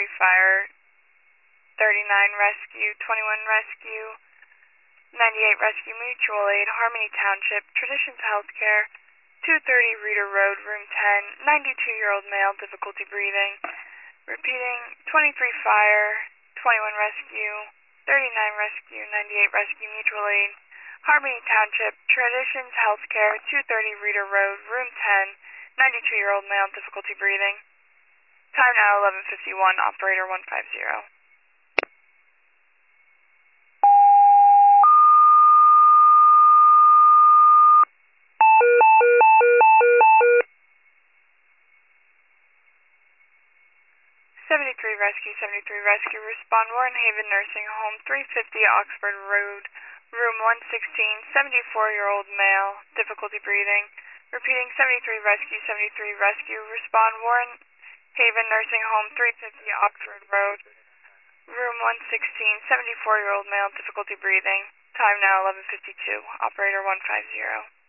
fire, 39 rescue, 21 rescue, 98 rescue, mutual aid, Harmony Township, Traditions Healthcare, 230 Reeder Road, room 10, 92-year-old male, difficulty breathing. Repeating, 23 fire, 21 rescue, 39 rescue, 98 rescue, mutual aid, Harmony Township, Traditions Healthcare, 230 Reeder Road, room 10, 92-year-old male, difficulty breathing. Time now 11:51, operator 150. 73 rescue, respond Warren Haven Nursing Home, 350 Oxford Road, room 116, 74-year-old male, difficulty breathing. Repeating, 73 rescue, respond Warren Haven Nursing Home, 350 Oxford Road, room 116, 74-year-old male, difficulty breathing. Time now 11:52, operator 150.